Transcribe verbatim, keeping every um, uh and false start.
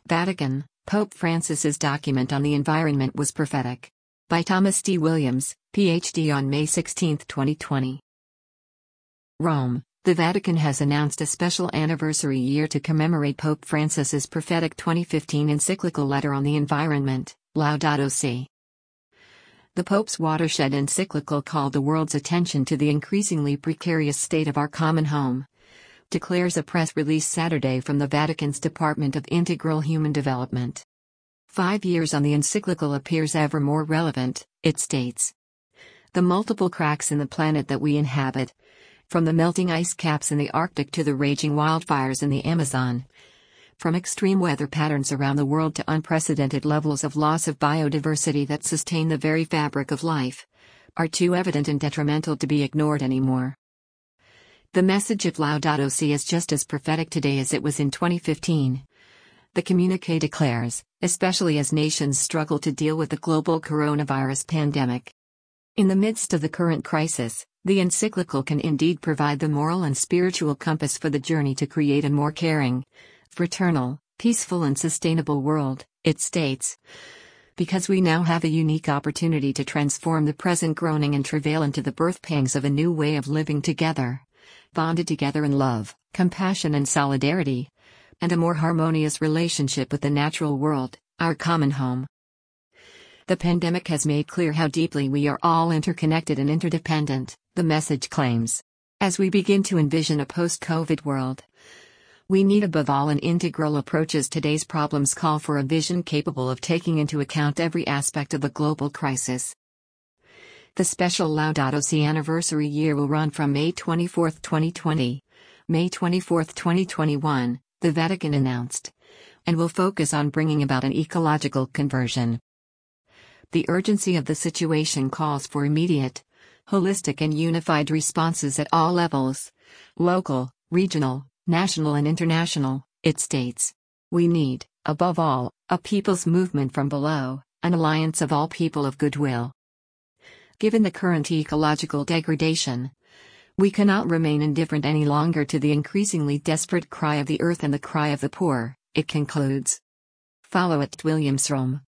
Vatican, Pope Francis's document on the environment was prophetic. By Thomas D. Williams, P H D on May sixteenth, twenty twenty. Rome, the Vatican has announced a special anniversary year to commemorate Pope Francis's prophetic twenty fifteen encyclical letter on the environment, Laudato Si'. The Pope's watershed encyclical called the world's attention to the increasingly precarious state of our common home, declares a press release Saturday from the Vatican's Department of Integral Human Development. Five years on the encyclical appears ever more relevant, it states. The multiple cracks in the planet that we inhabit, from the melting ice caps in the Arctic to the raging wildfires in the Amazon, from extreme weather patterns around the world to unprecedented levels of loss of biodiversity that sustain the very fabric of life, are too evident and detrimental to be ignored anymore. The message of Laudato Si' is just as prophetic today as it was in twenty fifteen. The communiqué declares, especially as nations struggle to deal with the global coronavirus pandemic. In the midst of the current crisis, the encyclical can indeed provide the moral and spiritual compass for the journey to create a more caring, fraternal, peaceful and sustainable world, it states. Because we now have a unique opportunity to transform the present groaning and travail into the birth pangs of a new way of living together, bonded together in love, compassion and solidarity, and a more harmonious relationship with the natural world, our common home. The pandemic has made clear how deeply we are all interconnected and interdependent, the message claims. As we begin to envision a post-COVID world, we need above all an integral approach as today's problems call for a vision capable of taking into account every aspect of the global crisis. The special Laudato Si' anniversary year will run from May twenty-fourth, twenty twenty, May twenty-fourth, twenty twenty-one, the Vatican announced, and will focus on bringing about an ecological conversion. The urgency of the situation calls for immediate, holistic and unified responses at all levels, local, regional, national and international, it states. We need, above all, a people's movement from below, an alliance of all people of goodwill. Given the current ecological degradation, we cannot remain indifferent any longer to the increasingly desperate cry of the earth and the cry of the poor, it concludes. Follow at Williams Rome.